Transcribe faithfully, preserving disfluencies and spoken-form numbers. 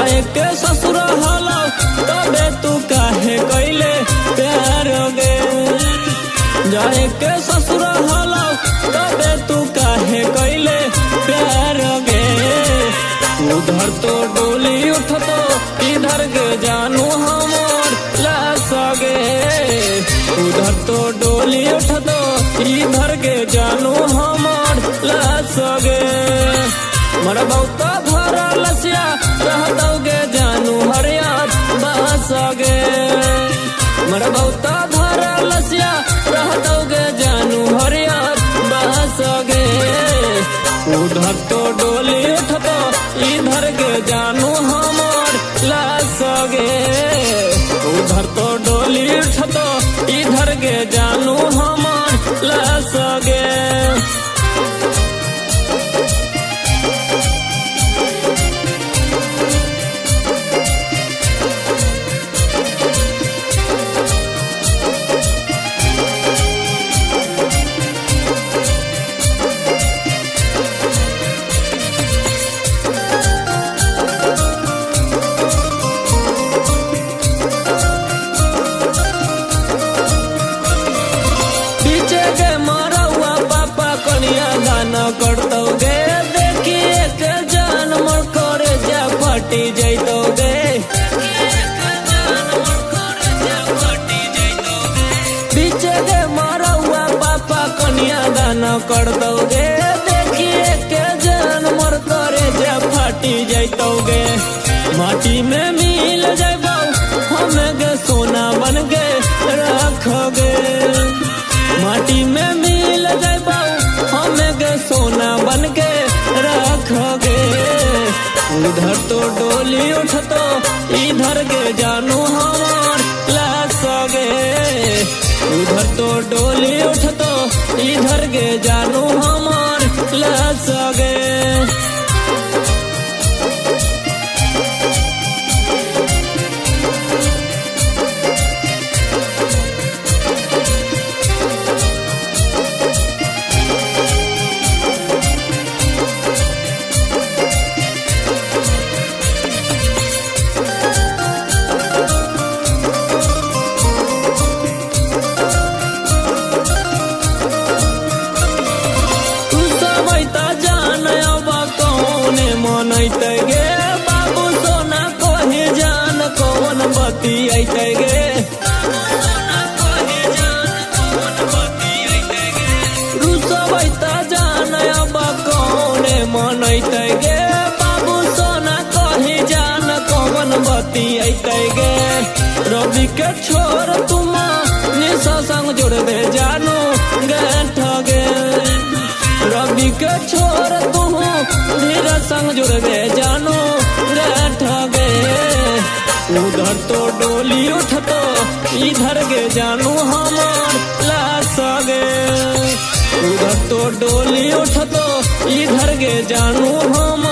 जाए के ससुर हलो तबे तू काहे कैले प्यार गे। जाए के ससुर हलो तबे तू काहे कैले प्यार गे। उधर तो डोली उठतो इधर के जानू हमर लसगे। उधर तो डोली उठतो इधर के जानू हमर लसगे। मर बहुत भरा लसिया रहतोगे जानू हरियार बसगे। मर बहुत भरा लसिया रहतोगे जानू हरियार बसगे। उधर तो डोली उठतो इधर के जानू हमर लसगे। उधर तो डोली उठतो इधर के जानू हमर लसगे। करतोगे देखिए के जान मोर करे जा फटी जैतोगे। पीछे के मरौआ पापा कनिया दान करतोगे देखिए के जान मोर करे जा फटी जैतोगे। माटी में मिल जाबो हमें गे सोना बन के रखोगे। माटी में मिल जाबो हमें गे सोना बन के रखोगे। उधर तो डोली उठतो इधर के जानू हमार लसगे। उधर तो डोली उठतो इधर के जानू हमार लसगे। मनैते गे बाबू सोना कहे जान कौन बती ऐते गे। रुसबैता जान अब कौने मनैते गे बाबू सोना कहे जान कौन बती ऐते गे। रवि के छोर तुम निशा संग जोड़ दे जानू गैठ गे। रवि के छोर तुम धीरे संग जुड़ गे जानू गैठ गे। उधर तो डोली उठतो इधर के जानू हमार लसगे। उधर तो डोली उठतो इधर के जानू हम